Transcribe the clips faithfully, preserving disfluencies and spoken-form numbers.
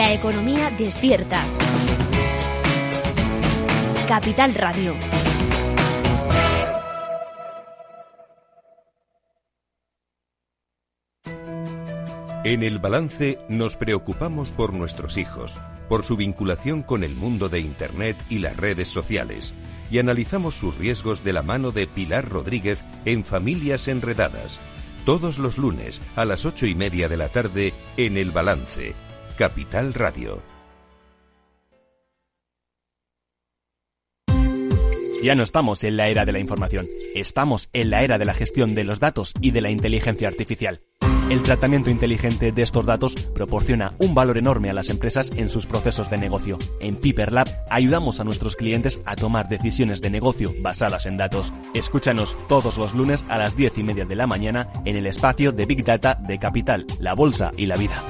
La economía despierta. Capital Radio. En El Balance nos preocupamos por nuestros hijos, por su vinculación con el mundo de Internet y las redes sociales, y analizamos sus riesgos de la mano de Pilar Rodríguez en Familias Enredadas, todos los lunes a las ocho y media de la tarde en El Balance, Capital Radio. Ya no estamos en la era de la información, estamos en la era de la gestión de los datos y de la inteligencia artificial. El tratamiento inteligente de estos datos proporciona un valor enorme a las empresas en sus procesos de negocio. En Piper Lab ayudamos a nuestros clientes a tomar decisiones de negocio basadas en datos. Escúchanos todos los lunes a las diez y media de la mañana en el espacio de Big Data de Capital, la Bolsa y la Vida.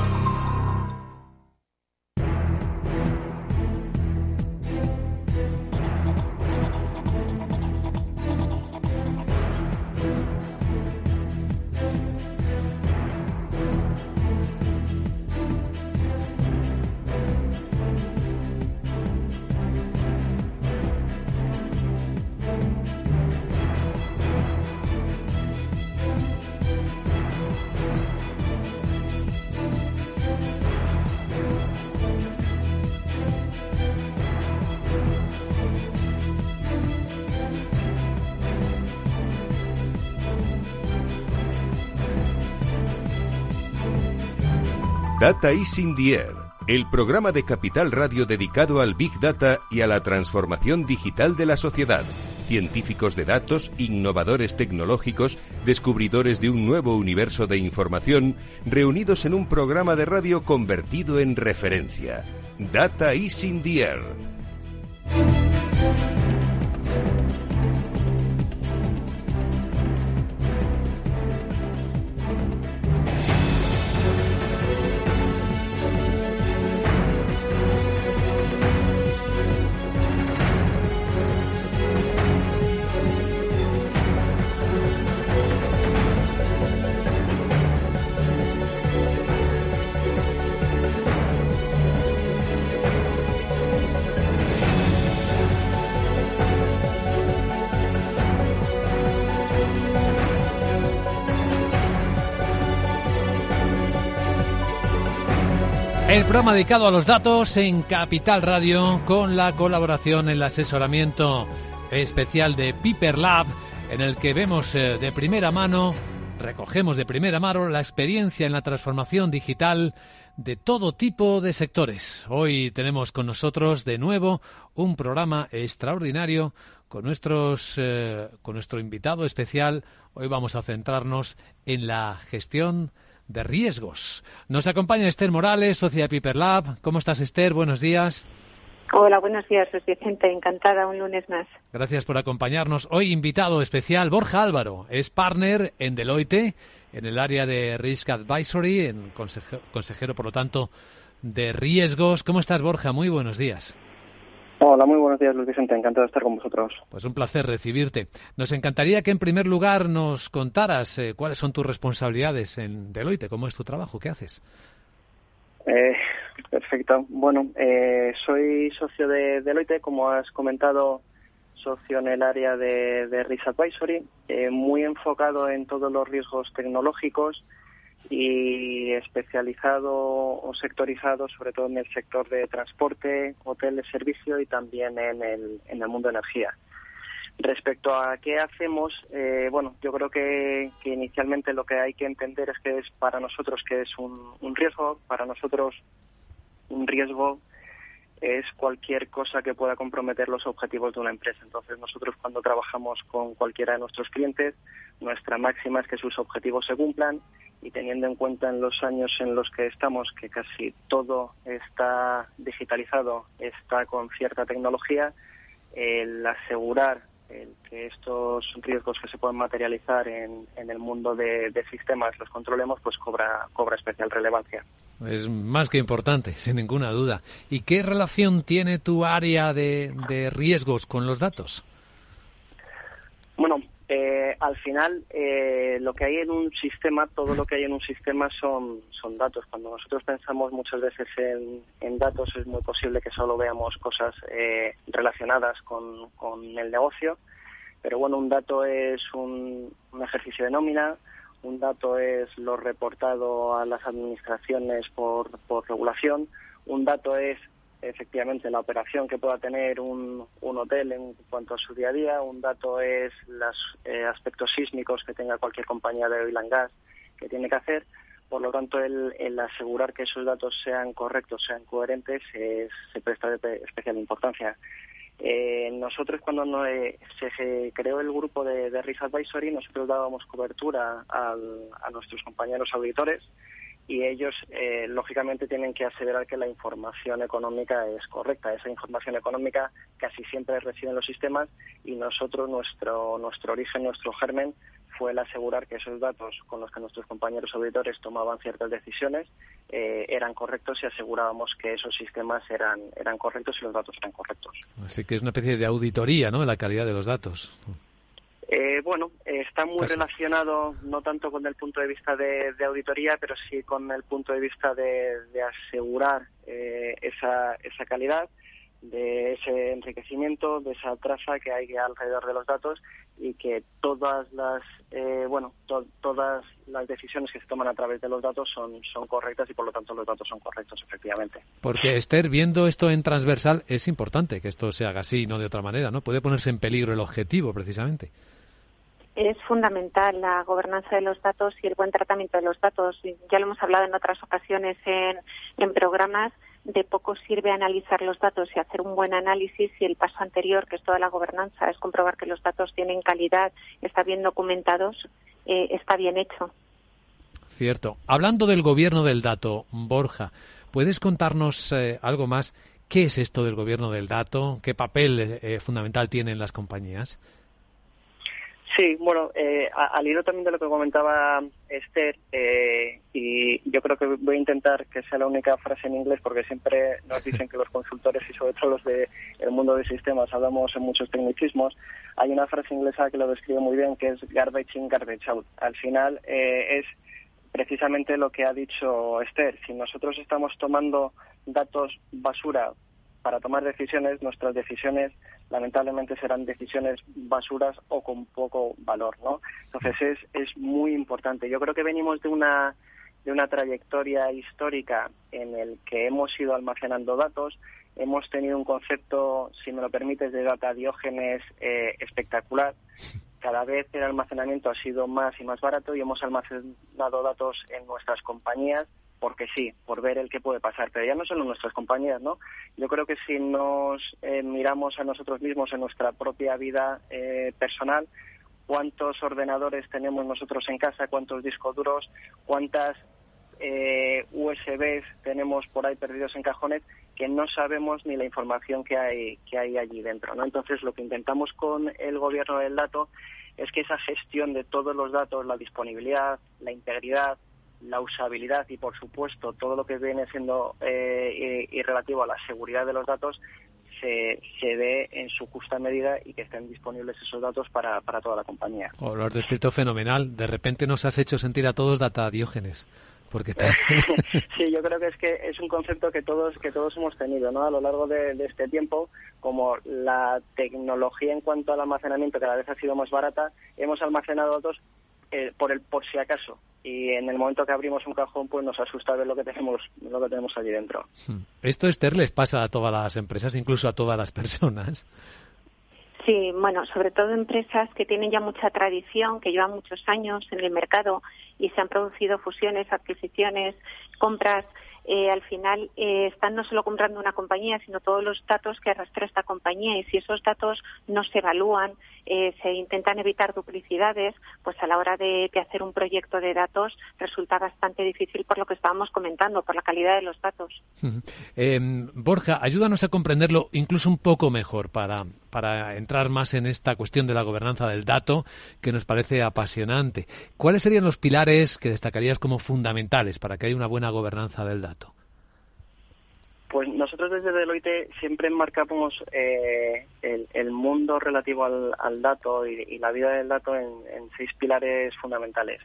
Data is in the air, el programa de Capital Radio dedicado al Big Data y a la transformación digital de la sociedad. Científicos de datos, innovadores tecnológicos, descubridores de un nuevo universo de información, reunidos en un programa de radio convertido en referencia. Data is in the air. El programa dedicado a los datos en Capital Radio, con la colaboración, el asesoramiento especial de Piper Lab, en el que vemos eh, de primera mano, recogemos de primera mano la experiencia en la transformación digital de todo tipo de sectores. Hoy tenemos con nosotros de nuevo un programa extraordinario con nuestros eh, con nuestro invitado especial. Hoy vamos a centrarnos en la gestión de riesgos. Nos acompaña Esther Morales, socia de Piper Lab. ¿Cómo estás, Esther? Buenos días. Hola, buenos días, soy Vicente. Encantada, un lunes más. Gracias por acompañarnos. Hoy invitado especial Borja Álvaro. Es partner en Deloitte, en el área de Risk Advisory, en consejero, consejero, por lo tanto, de riesgos. ¿Cómo estás, Borja? Muy buenos días. Hola, muy buenos días, Luis Vicente. Encantado de estar con vosotros. Pues un placer recibirte. Nos encantaría que, en primer lugar, nos contaras eh, cuáles son tus responsabilidades en Deloitte. ¿Cómo es tu trabajo? ¿Qué haces? Eh, perfecto. Bueno, eh, soy socio de Deloitte, como has comentado, socio en el área de, de Risk Advisory, eh, muy enfocado en todos los riesgos tecnológicos y especializado o sectorizado sobre todo en el sector de transporte, hotel de servicio y también en el, en el mundo de energía. Respecto a qué hacemos, eh, bueno, yo creo que, que inicialmente lo que hay que entender es que es para nosotros que es un, un riesgo, para nosotros un riesgo es cualquier cosa que pueda comprometer los objetivos de una empresa. Entonces, nosotros cuando trabajamos con cualquiera de nuestros clientes, nuestra máxima es que sus objetivos se cumplan, y teniendo en cuenta en los años en los que estamos, que casi todo está digitalizado, está con cierta tecnología, el asegurar el que estos riesgos que se pueden materializar en, en el mundo de, de sistemas los controlemos, pues cobra, cobra especial relevancia. Es más que importante, sin ninguna duda. ¿Y qué relación tiene tu área de, de riesgos con los datos? Bueno, Eh, al final, eh, lo que hay en un sistema, todo lo que hay en un sistema son, son datos. Cuando nosotros pensamos muchas veces en, en datos, es muy posible que solo veamos cosas eh, relacionadas con, con el negocio. Pero bueno, un dato es un, un ejercicio de nómina, un dato es lo reportado a las administraciones por, por regulación, un dato es efectivamente la operación que pueda tener un, un hotel en cuanto a su día a día, un dato es los eh, aspectos sísmicos que tenga cualquier compañía de oil and gas que tiene que hacer. Por lo tanto, el, el asegurar que esos datos sean correctos, sean coherentes, es, se presta de especial importancia. Eh, nosotros cuando no, eh, se, se creó el grupo de, de Risk Advisory, nosotros dábamos cobertura al, a nuestros compañeros auditores y ellos, eh, lógicamente, tienen que asegurar que la información económica es correcta. Esa información económica casi siempre reside en los sistemas y nosotros, nuestro nuestro origen, nuestro germen, fue el asegurar que esos datos con los que nuestros compañeros auditores tomaban ciertas decisiones eh, eran correctos y asegurábamos que esos sistemas eran eran correctos y los datos eran correctos. Así que es una especie de auditoría, ¿no?, de la calidad de los datos. Eh, bueno, eh, está muy Casi. relacionado no tanto con el punto de vista de, de auditoría, pero sí con el punto de vista de, de asegurar eh, esa, esa calidad, de ese enriquecimiento, de esa traza que hay alrededor de los datos y que todas las eh, bueno to- todas las decisiones que se toman a través de los datos son son correctas y por lo tanto los datos son correctos, efectivamente. Porque, Esther, viendo esto en transversal, es importante que esto se haga así, no de otra manera, ¿no? Puede ponerse en peligro el objetivo, precisamente. Es fundamental la gobernanza de los datos y el buen tratamiento de los datos. Ya lo hemos hablado en otras ocasiones en, en programas. De poco sirve analizar los datos y hacer un buen análisis si el paso anterior, que es toda la gobernanza, es comprobar que los datos tienen calidad, están bien documentados, eh, está bien hecho. Cierto. Hablando del gobierno del dato, Borja, ¿puedes contarnos eh, algo más? ¿Qué es esto del gobierno del dato? ¿Qué papel eh, fundamental tienen las compañías? Sí, bueno, eh, al hilo también de lo que comentaba Esther, eh, y yo creo que voy a intentar que sea la única frase en inglés porque siempre nos dicen que los consultores y sobre todo los del mundo de sistemas hablamos en muchos tecnicismos. Hay una frase inglesa que lo describe muy bien, que es garbage in, garbage out. Al final eh, es precisamente lo que ha dicho Esther. Si nosotros estamos tomando datos basura para tomar decisiones, nuestras decisiones lamentablemente serán decisiones basuras o con poco valor, ¿no? Entonces es es muy importante. Yo creo que venimos de una de una trayectoria histórica en el que hemos ido almacenando datos, hemos tenido un concepto, si me lo permites, de data diógenes eh, espectacular. Cada vez el almacenamiento ha sido más y más barato y hemos almacenado datos en nuestras compañías porque sí, por ver el que puede pasar, pero ya no solo en nuestras compañías, ¿no? Yo creo que si nos eh, miramos a nosotros mismos en nuestra propia vida eh, personal, cuántos ordenadores tenemos nosotros en casa, cuántos discos duros, cuántas eh, U S Bs tenemos por ahí perdidos en cajones que no sabemos ni la información que hay que hay allí dentro, ¿no? Entonces, lo que intentamos con el gobierno del dato es que esa gestión de todos los datos, la disponibilidad, la integridad, la usabilidad y, por supuesto, todo lo que viene siendo eh, y, y relativo a la seguridad de los datos se, se dé en su justa medida y que estén disponibles esos datos para, para toda la compañía. Oh, lo has descrito fenomenal. De repente nos has hecho sentir a todos data diógenes. Porque te... Sí, yo creo que es que es un concepto que todos que todos hemos tenido, ¿no? A lo largo de, de este tiempo, como la tecnología en cuanto al almacenamiento cada vez ha sido más barata, hemos almacenado datos eh, por el por si acaso. Y en el momento que abrimos un cajón, pues nos asusta ver lo que tenemos lo que tenemos allí dentro. Esto, Esther, les pasa a todas las empresas, incluso a todas las personas. Sí, bueno, sobre todo empresas que tienen ya mucha tradición, que llevan muchos años en el mercado y se han producido fusiones, adquisiciones, compras. Eh, al final eh, están no solo comprando una compañía, sino todos los datos que arrastra esta compañía, y si esos datos no se evalúan, eh, se intentan evitar duplicidades, pues a la hora de, de hacer un proyecto de datos resulta bastante difícil por lo que estábamos comentando, por la calidad de los datos. Eh, Borja, ayúdanos a comprenderlo incluso un poco mejor para, para entrar más en esta cuestión de la gobernanza del dato, que nos parece apasionante. ¿Cuáles serían los pilares que destacarías como fundamentales para que haya una buena gobernanza del dato? Pues nosotros desde Deloitte siempre enmarcamos eh, el, el mundo relativo al, al dato y, y la vida del dato en, en seis pilares fundamentales.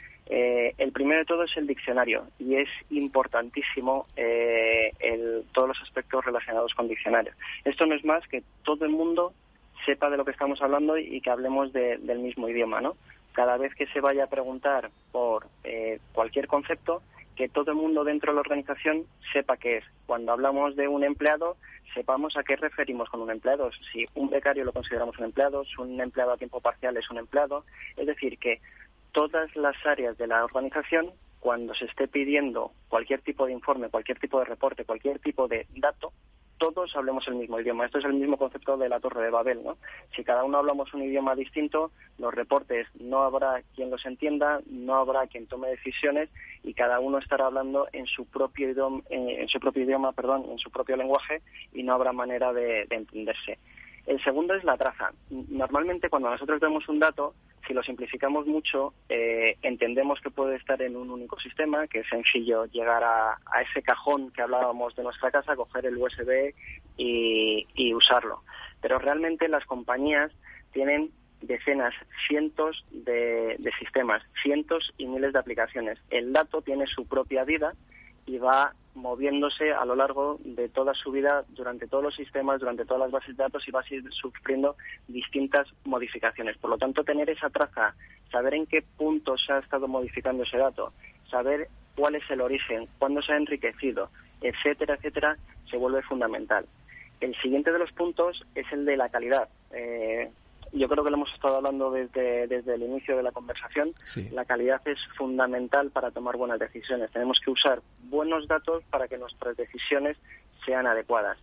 Eh, el primero de todo es el diccionario y es importantísimo eh, el, todos los aspectos relacionados con diccionario. Esto no es más que todo el mundo sepa de lo que estamos hablando y que hablemos de, del mismo idioma, ¿no? Cada vez que se vaya a preguntar por eh, cualquier concepto, que todo el mundo dentro de la organización sepa qué es. Cuando hablamos de un empleado, sepamos a qué referimos con un empleado. Si un becario lo consideramos un empleado, si un empleado a tiempo parcial es un empleado. Es decir, que todas las áreas de la organización, cuando se esté pidiendo cualquier tipo de informe, cualquier tipo de reporte, cualquier tipo de dato, todos hablemos el mismo idioma. Esto es el mismo concepto de la Torre de Babel, ¿no? Si cada uno hablamos un idioma distinto, los reportes no habrá quien los entienda, no habrá quien tome decisiones y cada uno estará hablando en su propio idioma, en su propio idioma, perdón, en su propio lenguaje y no habrá manera de, de entenderse. El segundo es la traza. Normalmente cuando nosotros vemos un dato, si lo simplificamos mucho, eh, entendemos que puede estar en un único sistema, que es sencillo llegar a, a ese cajón que hablábamos de nuestra casa, coger el U S B y, y usarlo. Pero realmente las compañías tienen decenas, cientos de, de sistemas, cientos y miles de aplicaciones. El dato tiene su propia vida y va moviéndose a lo largo de toda su vida, durante todos los sistemas, durante todas las bases de datos y va a ir sufriendo distintas modificaciones. Por lo tanto, tener esa traza, saber en qué punto se ha estado modificando ese dato, saber cuál es el origen, cuándo se ha enriquecido, etcétera, etcétera, se vuelve fundamental. El siguiente de los puntos es el de la calidad. Eh, Yo creo que lo hemos estado hablando desde, desde el inicio de la conversación. Sí. La calidad es fundamental para tomar buenas decisiones. Tenemos que usar buenos datos para que nuestras decisiones sean adecuadas.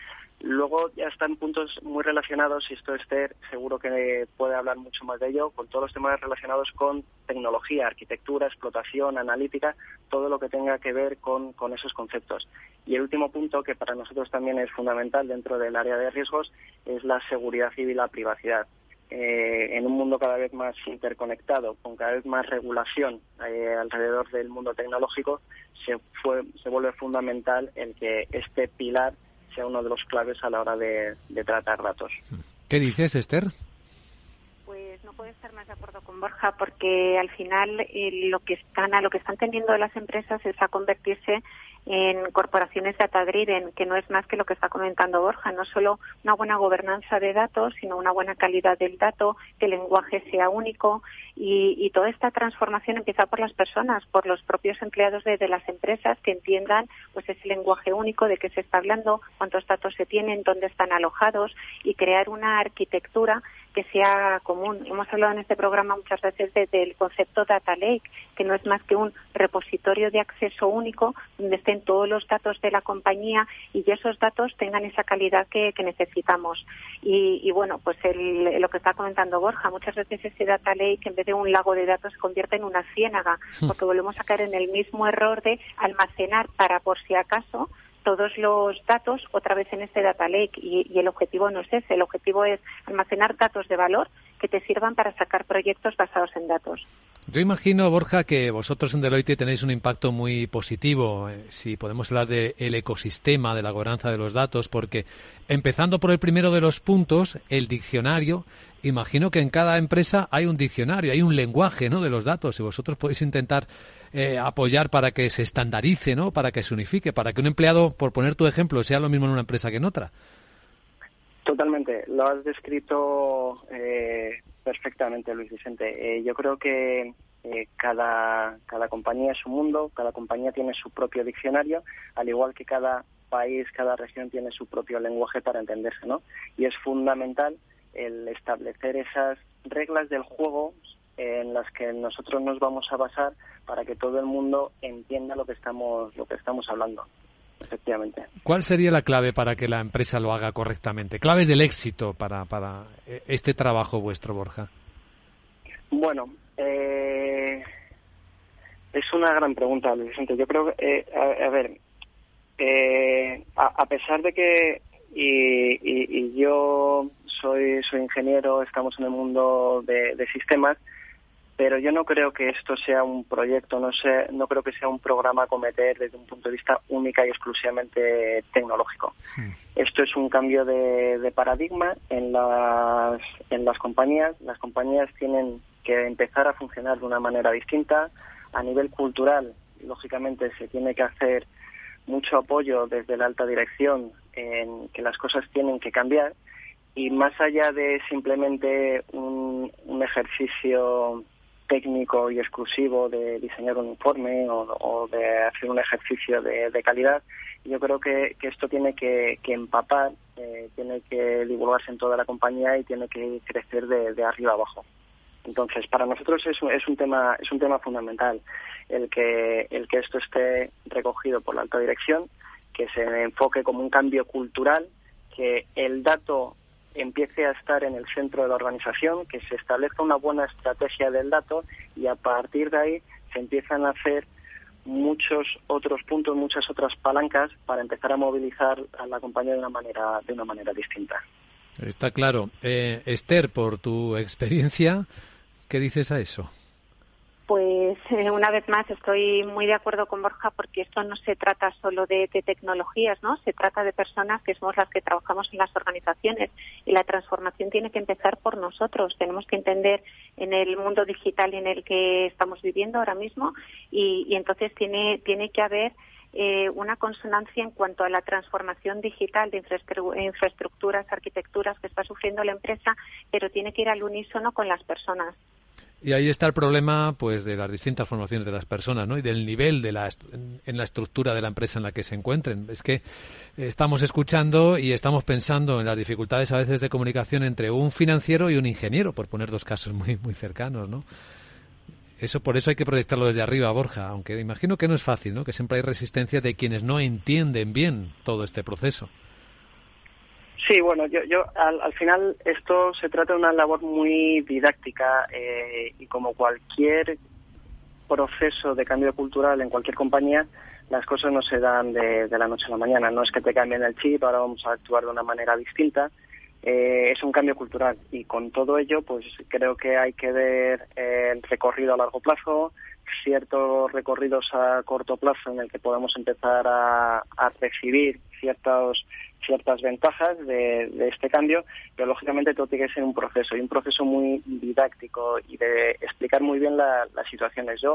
Luego ya están puntos muy relacionados, y esto Esther seguro que puede hablar mucho más de ello, con todos los temas relacionados con tecnología, arquitectura, explotación, analítica, todo lo que tenga que ver con, con esos conceptos. Y el último punto, que para nosotros también es fundamental dentro del área de riesgos, es la seguridad civil y la privacidad. Eh, en un mundo cada vez más interconectado, con cada vez más regulación eh, alrededor del mundo tecnológico, se, fue, se vuelve fundamental el que este pilar sea uno de los claves a la hora de, de tratar datos. ¿Qué dices, Esther? Pues no puedo estar más de acuerdo con Borja, porque al final eh, lo que están a lo que están tendiendo las empresas es a convertirse en corporaciones data-driven, que no es más que lo que está comentando Borja, no solo una buena gobernanza de datos, sino una buena calidad del dato, que el lenguaje sea único, y, y toda esta transformación empieza por las personas, por los propios empleados de, de las empresas, que entiendan pues ese lenguaje único, de qué se está hablando, cuántos datos se tienen, dónde están alojados, y crear una arquitectura que sea común. Hemos hablado en este programa muchas veces de, del concepto Data Lake, que no es más que un repositorio de acceso único donde estén todos los datos de la compañía y esos datos tengan esa calidad que, que necesitamos. Y, y bueno, pues el, lo que está comentando Borja, muchas veces ese Data Lake, en vez de un lago de datos, se convierte en una ciénaga, porque volvemos a caer en el mismo error de almacenar para por si acaso todos los datos otra vez en este data lake, y, y el objetivo no es ese, el objetivo es almacenar datos de valor que te sirvan para sacar proyectos basados en datos. Yo imagino, Borja, que vosotros en Deloitte tenéis un impacto muy positivo, eh, si podemos hablar del ecosistema, de la gobernanza de los datos, porque empezando por el primero de los puntos, el diccionario, imagino que en cada empresa hay un diccionario, hay un lenguaje, ¿no?, de los datos, y vosotros podéis intentar eh, apoyar para que se estandarice, ¿no?, para que se unifique, para que un empleado, por poner tu ejemplo, sea lo mismo en una empresa que en otra. Totalmente, lo has descrito eh, perfectamente, Luis Vicente. Eh, yo creo que eh, cada, cada compañía es un mundo, cada compañía tiene su propio diccionario, al igual que cada país, cada región tiene su propio lenguaje para entenderse, ¿no? Y es fundamental el establecer esas reglas del juego en las que nosotros nos vamos a basar para que todo el mundo entienda lo que estamos, lo que estamos hablando. Efectivamente. ¿Cuál sería la clave para que la empresa lo haga correctamente? ¿Claves del éxito para, para este trabajo vuestro, Borja? Bueno, eh, es una gran pregunta, Luis Vicente. Yo creo que, eh, a, a ver, eh, a, a pesar de que y, y, y yo soy, soy ingeniero, estamos en el mundo de, de sistemas, pero yo no creo que esto sea un proyecto, no sé, no creo que sea un programa a cometer desde un punto de vista única y exclusivamente tecnológico. Sí. Esto es un cambio de, de paradigma en las, en las compañías. Las compañías tienen que empezar a funcionar de una manera distinta. A nivel cultural, lógicamente, se tiene que hacer mucho apoyo desde la alta dirección en que las cosas tienen que cambiar, y más allá de simplemente un, un ejercicio técnico y exclusivo de diseñar un informe o, o de hacer un ejercicio de, de calidad, yo creo que, que esto tiene que, que empapar, eh, tiene que divulgarse en toda la compañía y tiene que crecer de, de arriba abajo. Entonces, para nosotros es un, es un tema es un tema fundamental el que el que esto esté recogido por la alta dirección, que se enfoque como un cambio cultural, que el dato empiece a estar en el centro de la organización, que se establezca una buena estrategia del dato y a partir de ahí se empiezan a hacer muchos otros puntos, muchas otras palancas para empezar a movilizar a la compañía de una manera de una manera distinta. Está claro. Eh, Esther, por tu experiencia, ¿qué dices a eso? Pues eh, una vez más estoy muy de acuerdo con Borja, porque esto no se trata solo de, de tecnologías, ¿no? Se trata de personas que somos las que trabajamos en las organizaciones, y la transformación tiene que empezar por nosotros. Tenemos que entender en el mundo digital en el que estamos viviendo ahora mismo, y, y entonces tiene tiene que haber eh, una consonancia en cuanto a la transformación digital de infraestructuras, arquitecturas que está sufriendo la empresa, pero tiene que ir al unísono con las personas. Y ahí está el problema, pues, de las distintas formaciones de las personas, ¿no? Y del nivel de la en la estructura de la empresa en la que se encuentren. Es que estamos escuchando y estamos pensando en las dificultades a veces de comunicación entre un financiero y un ingeniero, por poner dos casos muy muy cercanos, ¿no? Eso, por eso hay que proyectarlo desde arriba, Borja, aunque imagino que no es fácil, ¿no? Que siempre hay resistencia de quienes no entienden bien todo este proceso. Sí, bueno, yo, yo al, al final esto se trata de una labor muy didáctica eh, y como cualquier proceso de cambio cultural en cualquier compañía, las cosas no se dan de, de la noche a la mañana. No es que te cambien el chip, ahora vamos a actuar de una manera distinta. Eh, es un cambio cultural y con todo ello, pues creo que hay que ver eh, el recorrido a largo plazo, ciertos recorridos a corto plazo en el que podamos empezar a, a recibir ciertos ciertas ventajas de, de este cambio, pero lógicamente todo tiene que ser un proceso, y un proceso muy didáctico y de explicar muy bien la, las situaciones. Yo,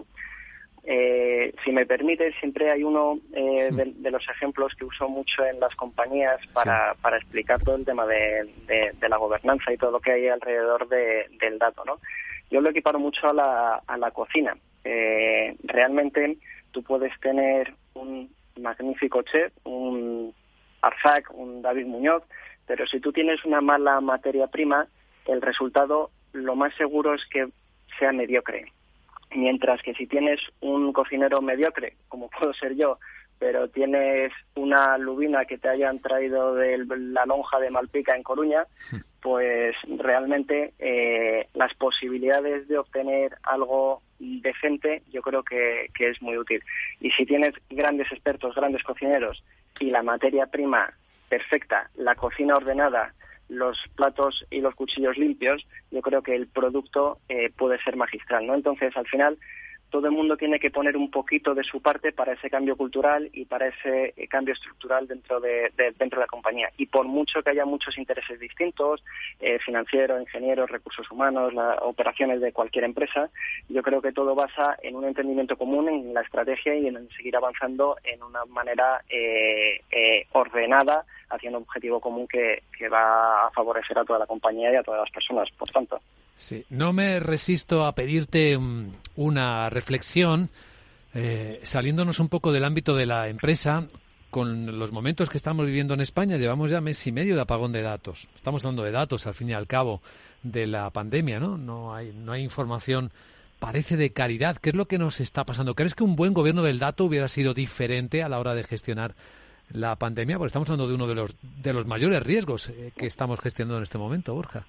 eh, si me permite, siempre hay uno eh, de, de los ejemplos que uso mucho en las compañías para, sí. para explicar todo el tema de, de, de la gobernanza y todo lo que hay alrededor de, del dato, ¿no? Yo lo equiparo mucho a la, a la cocina. Eh, realmente tú puedes tener un magnífico chef, un Arzac, un David Muñoz, pero si tú tienes una mala materia prima, el resultado lo más seguro es que sea mediocre. Mientras que si tienes un cocinero mediocre, como puedo ser yo, pero tienes una lubina que te hayan traído de la lonja de Malpica en Coruña, pues realmente eh, las posibilidades de obtener algo decente yo creo que, que es muy útil. Y si tienes grandes expertos, grandes cocineros y la materia prima perfecta, la cocina ordenada, los platos y los cuchillos limpios, yo creo que el producto eh, puede ser magistral, ¿no? Entonces, al final, todo el mundo tiene que poner un poquito de su parte para ese cambio cultural y para ese eh, cambio estructural dentro de, de dentro de la compañía. Y por mucho que haya muchos intereses distintos, eh, financieros, ingenieros, recursos humanos, las operaciones de cualquier empresa, yo creo que todo basa en un entendimiento común, en la estrategia y en seguir avanzando en una manera eh, eh, ordenada hacia un objetivo común que, que va a favorecer a toda la compañía y a todas las personas, por tanto. Sí, no me resisto a pedirte um, una reflexión, eh, saliéndonos un poco del ámbito de la empresa. Con los momentos que estamos viviendo en España, llevamos ya mes y medio de apagón de datos. Estamos hablando de datos, al fin y al cabo, de la pandemia, ¿no? No hay, no hay información, parece, de calidad. ¿Qué es lo que nos está pasando? ¿Crees que un buen gobierno del dato hubiera sido diferente a la hora de gestionar la pandemia? Porque estamos hablando de uno de los, de los mayores riesgos eh, que estamos gestionando en este momento, Borja.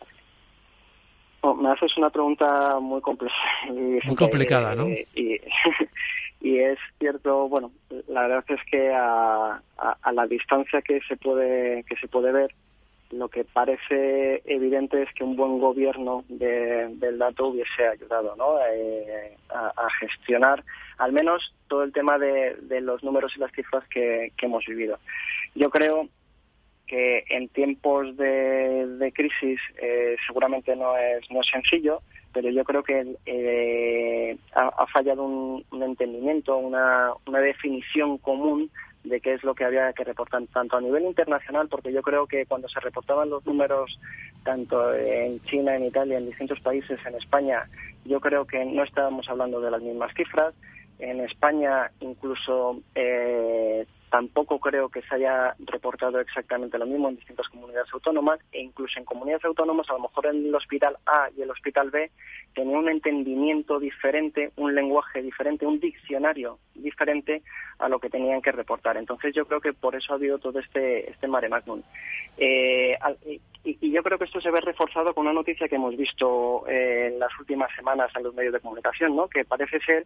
Oh, me haces una pregunta muy compleja. Muy complicada, ¿no? Y, y, y es cierto, bueno, la verdad es que a, a, a la distancia que se puede que se puede ver, lo que parece evidente es que un buen gobierno de, del dato hubiese ayudado, ¿no? eh, a, a gestionar al menos todo el tema de, de los números y las cifras que, que hemos vivido. Yo creo que en tiempos de, de crisis eh, seguramente no es, no es sencillo, pero yo creo que eh, ha, ha fallado un, un entendimiento, una, una definición común de qué es lo que había que reportar tanto a nivel internacional, porque yo creo que cuando se reportaban los números tanto en China, en Italia, en distintos países, en España, yo creo que no estábamos hablando de las mismas cifras. En España incluso eh, tampoco creo que se haya reportado exactamente lo mismo en distintas comunidades autónomas, e incluso en comunidades autónomas a lo mejor en el hospital A y el hospital B tenía un entendimiento diferente, un lenguaje diferente, un diccionario diferente a lo que tenían que reportar. Entonces yo creo que por eso ha habido todo este este mare magnum. Eh, y, y yo creo que esto se ve reforzado con una noticia que hemos visto eh, en las últimas semanas en los medios de comunicación, ¿no? Que parece ser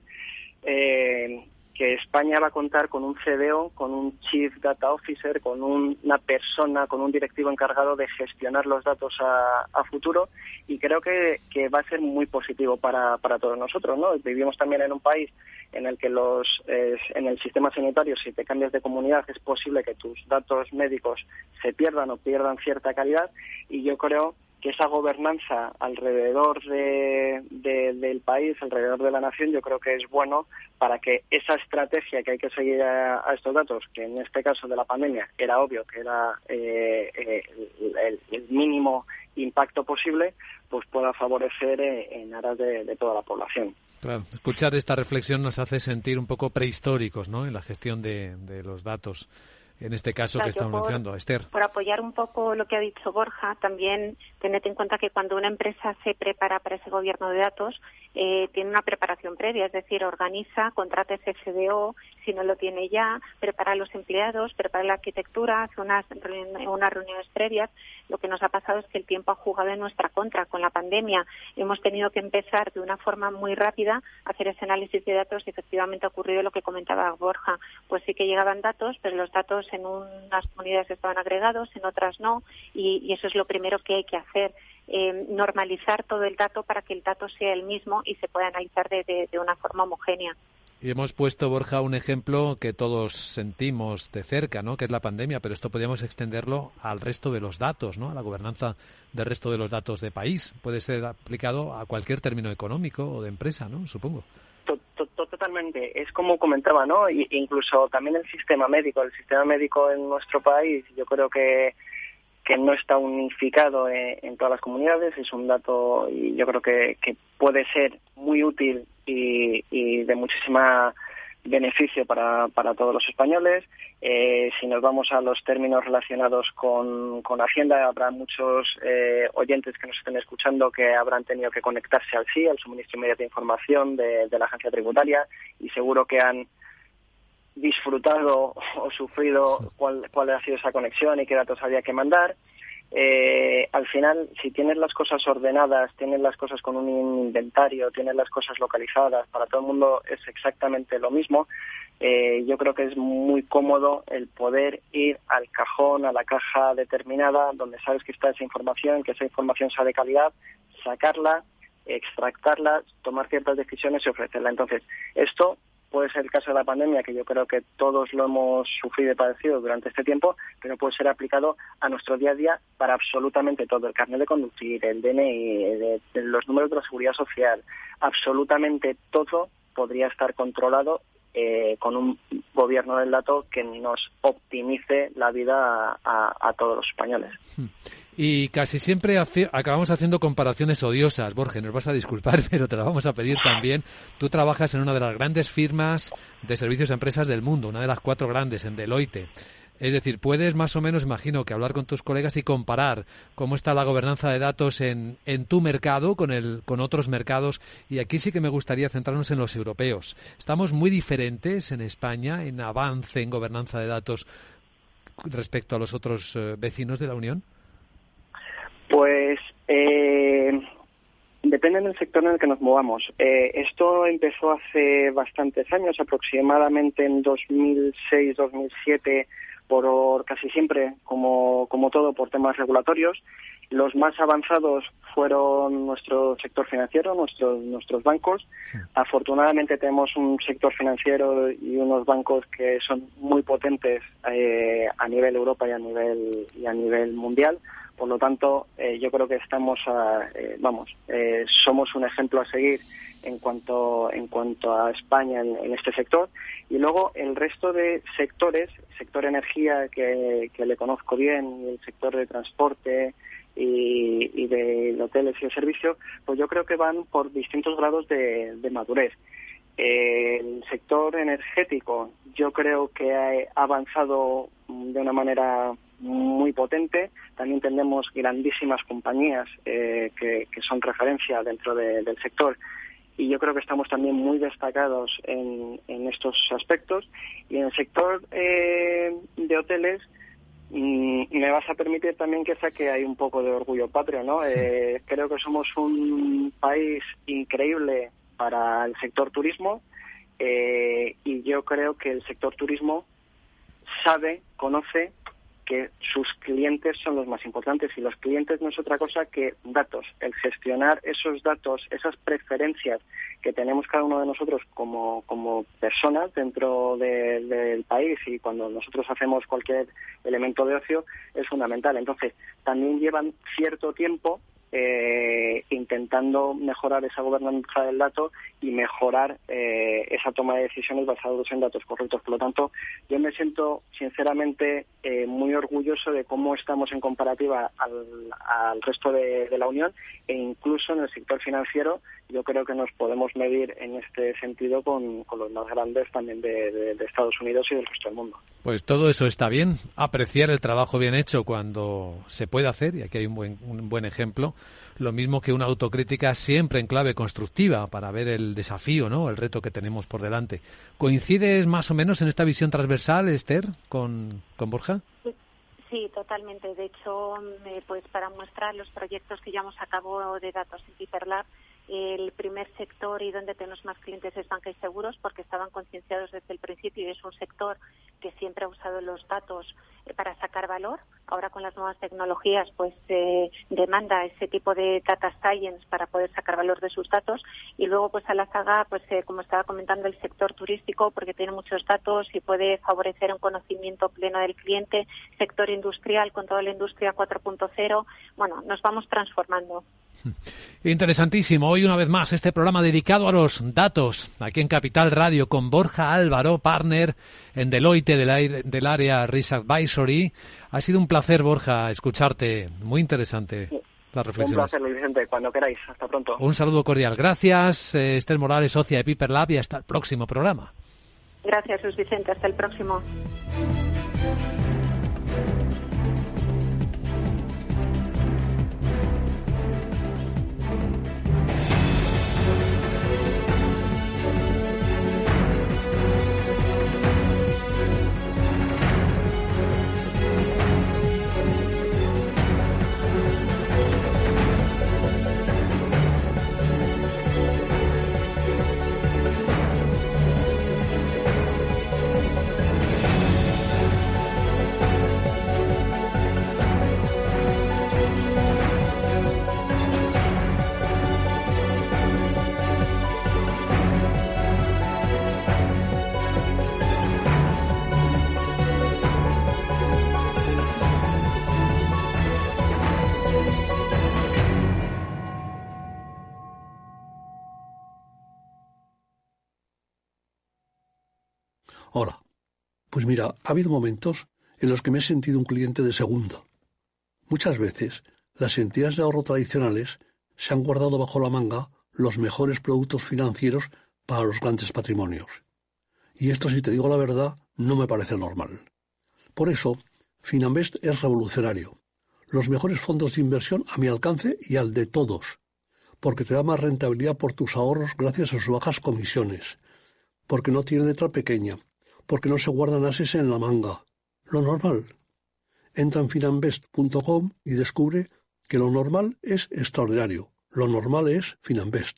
eh, que España va a contar con un C D O, con un Chief Data Officer, con un, una persona, con un directivo encargado de gestionar los datos a, a futuro, y creo que, que va a ser muy positivo para, para todos nosotros, ¿no? Vivimos también en un país en el que los eh, en el sistema sanitario, si te cambias de comunidad, es posible que tus datos médicos se pierdan o pierdan cierta calidad, y yo creo que esa gobernanza alrededor de, de, del país, alrededor de la nación, yo creo que es bueno para que esa estrategia que hay que seguir a, a estos datos, que en este caso de la pandemia era obvio que era eh, eh, el, el mínimo impacto posible, pues pueda favorecer eh, en aras de, de toda la población. Claro, escuchar esta reflexión nos hace sentir un poco prehistóricos, ¿no?, en la gestión de, de los datos. En este caso claro, que estamos por, mencionando, Esther. Por apoyar un poco lo que ha dicho Borja, también tened en cuenta que cuando una empresa se prepara para ese gobierno de datos, eh, tiene una preparación previa, es decir, organiza, contrata ese C D O, si no lo tiene ya, prepara a los empleados, prepara la arquitectura, hace unas, unas reuniones previas. Lo que nos ha pasado es que el tiempo ha jugado en nuestra contra. Con la pandemia hemos tenido que empezar de una forma muy rápida a hacer ese análisis de datos y efectivamente ha ocurrido lo que comentaba Borja. Pues sí que llegaban datos, pero los datos en unas comunidades estaban agregados, en otras no, y, y eso es lo primero que hay que hacer, eh, normalizar todo el dato para que el dato sea el mismo y se pueda analizar de, de, de una forma homogénea. Y hemos puesto, Borja, un ejemplo que todos sentimos de cerca, ¿no?, que es la pandemia, pero esto podríamos extenderlo al resto de los datos, ¿no?, a la gobernanza del resto de los datos de país. Puede ser aplicado a cualquier término económico o de empresa, ¿no?, supongo. Totalmente, es como comentaba, ¿no? Y incluso también el sistema médico, el sistema médico en nuestro país, yo creo que que no está unificado en, en todas las comunidades, es un dato y yo creo que, que puede ser muy útil y, y de muchísima beneficio para, para todos los españoles. Eh, si nos vamos a los términos relacionados con, con Hacienda, habrá muchos eh, oyentes que nos estén escuchando que habrán tenido que conectarse al S I, al Suministro Inmediato de Información de, de la Agencia Tributaria, y seguro que han disfrutado o sufrido cuál, cuál ha sido esa conexión y qué datos había que mandar. Eh, al final, si tienes las cosas ordenadas, tienes las cosas con un inventario, tienes las cosas localizadas, para todo el mundo es exactamente lo mismo. Eh, yo creo que es muy cómodo el poder ir al cajón, a la caja determinada, donde sabes que está esa información, que esa información sea de calidad, sacarla, extractarla, tomar ciertas decisiones y ofrecerla. Entonces, esto puede ser el caso de la pandemia, que yo creo que todos lo hemos sufrido y padecido durante este tiempo, pero puede ser aplicado a nuestro día a día para absolutamente todo. El carnet de conducir, el D N I, de, de los números de la seguridad social, absolutamente todo podría estar controlado eh, con un gobierno del dato que nos optimice la vida a, a, a todos los españoles. Y casi siempre hace, acabamos haciendo comparaciones odiosas. Borja, nos vas a disculpar, pero te la vamos a pedir también. Tú trabajas en una de las grandes firmas de servicios a empresas del mundo, una de las cuatro grandes, en Deloitte. Es decir, puedes más o menos, imagino, que hablar con tus colegas y comparar cómo está la gobernanza de datos en, en tu mercado con, el, con otros mercados. Y aquí sí que me gustaría centrarnos en los europeos. Estamos muy diferentes en España en avance en gobernanza de datos respecto a los otros eh, vecinos de la Unión. Pues eh, depende del sector en el que nos movamos. Eh, esto empezó hace bastantes años, aproximadamente en dos mil seis dos mil siete, por casi siempre, como, como todo, por temas regulatorios. Los más avanzados fueron nuestro sector financiero, nuestros, nuestros bancos. Sí. Afortunadamente tenemos un sector financiero y unos bancos que son muy potentes eh, a nivel Europa y a nivel, y a nivel mundial. Por lo tanto, eh, yo creo que estamos, a, eh, vamos, eh, somos un ejemplo a seguir en cuanto en cuanto a España en, en este sector. Y luego el resto de sectores, sector energía que, que le conozco bien, el sector de transporte y, y de hoteles y de servicio, pues yo creo que van por distintos grados de, de madurez. Eh, el sector energético yo creo que ha avanzado de una manera muy potente. También tenemos grandísimas compañías eh, que, que son referencia dentro de, del sector, y yo creo que estamos también muy destacados en, en estos aspectos. Y en el sector eh, de hoteles mmm, me vas a permitir también que saque hay un poco de orgullo patrio, ¿no? Sí. Eh, creo que somos un país increíble para el sector turismo, eh, y yo creo que el sector turismo sabe, conoce que sus clientes son los más importantes, y los clientes no es otra cosa que datos. El gestionar esos datos, esas preferencias que tenemos cada uno de nosotros como, como personas dentro de, del país, y cuando nosotros hacemos cualquier elemento de ocio, es fundamental. Entonces, también llevan cierto tiempo Eh, intentando mejorar esa gobernanza del dato y mejorar eh, esa toma de decisiones basadas en datos correctos. Por lo tanto, yo me siento sinceramente eh, muy orgulloso de cómo estamos en comparativa al, al resto de, de la Unión, e incluso en el sector financiero yo creo que nos podemos medir en este sentido con, con los más grandes también de, de, de Estados Unidos y del resto del mundo. Pues todo eso está bien, apreciar el trabajo bien hecho cuando se puede hacer, y aquí hay un buen, un buen ejemplo, lo mismo que una autocrítica siempre en clave constructiva para ver el desafío, ¿no?, el reto que tenemos por delante. ¿Coincides más o menos en esta visión transversal, Esther, con, con Borja? Sí, sí, totalmente. De hecho, eh, pues para mostrar los proyectos que llevamos a cabo de datos en Piper Lab, el primer sector y donde tenemos más clientes es banca y seguros, porque estaban concienciados desde el principio y es un sector que siempre ha usado los datos eh, para sacar valor. Ahora con las nuevas tecnologías pues eh, demanda ese tipo de data science para poder sacar valor de sus datos. Y luego pues a la saga, pues eh, como estaba comentando, el sector turístico, porque tiene muchos datos y puede favorecer un conocimiento pleno del cliente. Sector industrial con toda la industria cuatro punto cero. Bueno, nos vamos transformando. Interesantísimo. Hoy una vez más este programa dedicado a los datos aquí en Capital Radio con Borja Álvaro, partner en Deloitte del, del área Risk Advisory. Ha sido un placer, Borja, escucharte. Muy interesante las reflexiones. Un placer, Luis Vicente. Cuando queráis. Hasta pronto. Un saludo cordial. Gracias, eh, Esther Morales, socia de Piper Lab, y hasta el próximo programa. Gracias, Luis Vicente. Hasta el próximo. Hola. Pues mira, ha habido momentos en los que me he sentido un cliente de segunda. Muchas veces, las entidades de ahorro tradicionales se han guardado bajo la manga los mejores productos financieros para los grandes patrimonios. Y esto, si te digo la verdad, no me parece normal. Por eso, Finanbest es revolucionario. Los mejores fondos de inversión a mi alcance y al de todos. Porque te da más rentabilidad por tus ahorros gracias a sus bajas comisiones. Porque no tiene letra pequeña. Porque no se guardan ases en la manga. Lo normal. Entra en finanbest punto com y descubre que lo normal es extraordinario. Lo normal es Finanbest.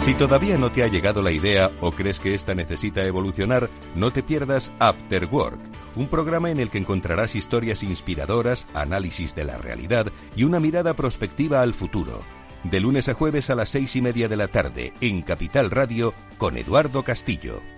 Si todavía no te ha llegado la idea o crees que esta necesita evolucionar, no te pierdas After Work, un programa en el que encontrarás historias inspiradoras, análisis de la realidad y una mirada prospectiva al futuro. De lunes a jueves a las seis y media de la tarde, en Capital Radio, con Eduardo Castillo.